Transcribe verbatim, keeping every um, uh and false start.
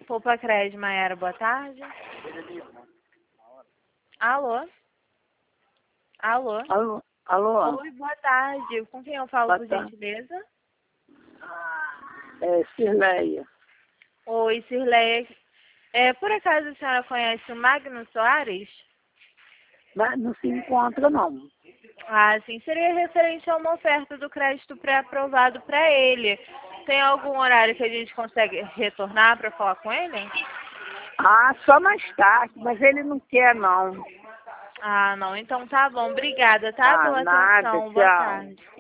Poupa Crédito, Maiara, boa tarde. Alô? Alô? Alô? Alô? Oi, boa tarde. Com quem eu falo, Boa por tarde. gentileza? É, Cirleia. Oi, Cirleia. É, por acaso a senhora conhece o Magno Soares? Mas não se encontra, não. Ah, sim. Seria referente a uma oferta do crédito pré-aprovado para ele. Tem algum horário que a gente consegue retornar para falar com ele? Ah, só mais tarde, mas ele não quer, não. Ah, não. Então tá bom. Obrigada, tá? Ah, Pela nada, atenção. Boa tchau. tarde.